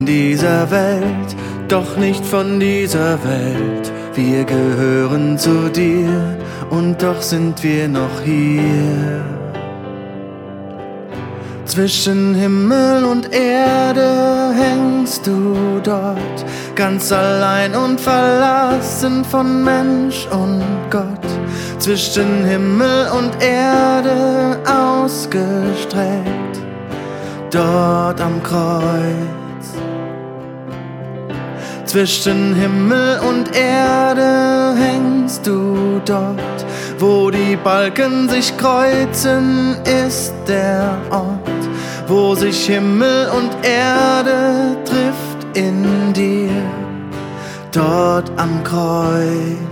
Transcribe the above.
Dieser Welt, doch nicht von dieser Welt. Wir gehören zu dir und doch sind wir noch hier. Zwischen Himmel und Erde hängst du dort, ganz allein und verlassen von Mensch und Gott. Zwischen Himmel und Erde ausgestreckt, dort am Kreuz. Zwischen Himmel und Erde hängst du dort, wo die Balken sich kreuzen, ist der Ort, wo sich Himmel und Erde trifft in dir, dort am Kreuz.